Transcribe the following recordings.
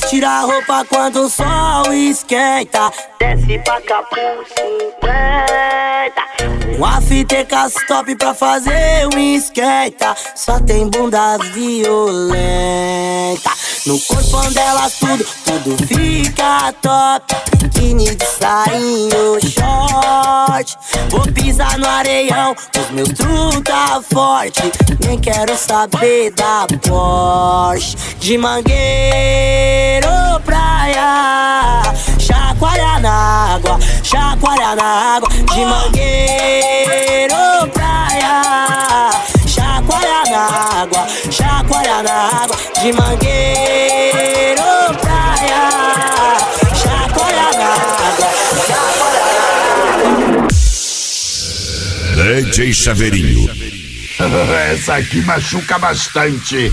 tira a roupa quando o sol esquenta. Desce pra Capu 50. Um afteca top pra fazer um esquenta. Só tem bunda violenta. No corpo delas tudo fica top. Biquíni de sainho, short. Vou pisar no areião, os meus truta forte. Nem quero saber da Porsche. De Mangueiro praia, chacoalha na água, chacoalha na água. De Mangueiro praia, chacoalha na água, chacoalha na água. De Mangueiro praia, chacoalha na água, chacoalha na água. DJ Chaveirinho. Essa aqui machuca bastante.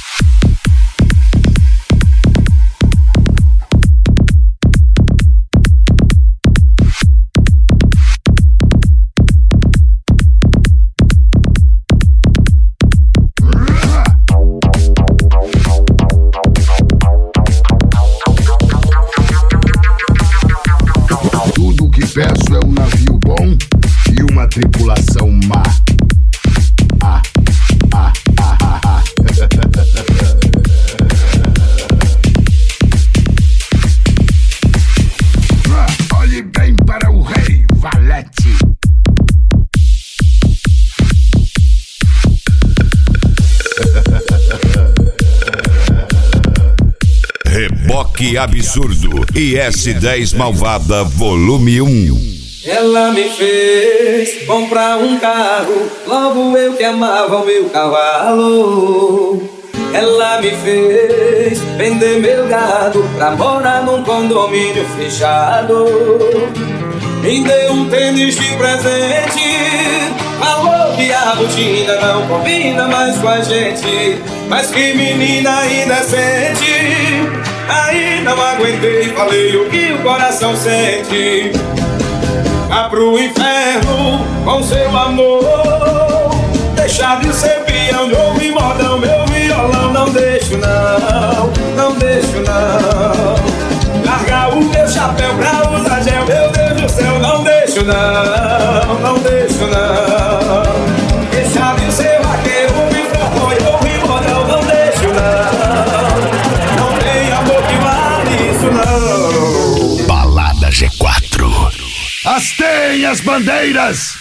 Tudo que peço é um navio bom e uma tripulação má. Olhe bem para o rei Valete. Reboque Absurdo e S10 Malvada Volume 1. Ela me fez comprar um carro, logo eu que amava o meu cavalo. Ela me fez vender meu gado pra morar num condomínio fechado. Me deu um tênis de presente, falou que a rotina não combina mais com a gente. Mas que menina indecente. Aí não aguentei, falei o que o coração sente. Vá pro inferno com seu amor. Deixar de ser peão, de ouvir modão, meu violão. Não deixo não, não deixo não. Largar o meu chapéu pra usar gel, meu Deus do céu. Não deixo não, não deixo não. Deixar de ser vaqueiro, me flocou e ouvir modão. Não deixo não. Não tem amor que vale isso não. Balada G4. Hastei as bandeiras.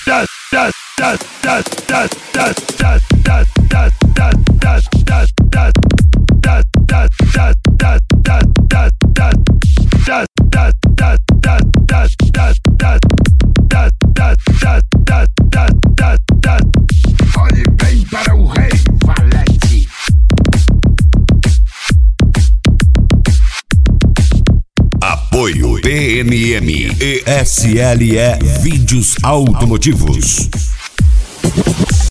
Olhe bem para o rei Valete. Apoio PNM e SLE Vídeos Automotivos.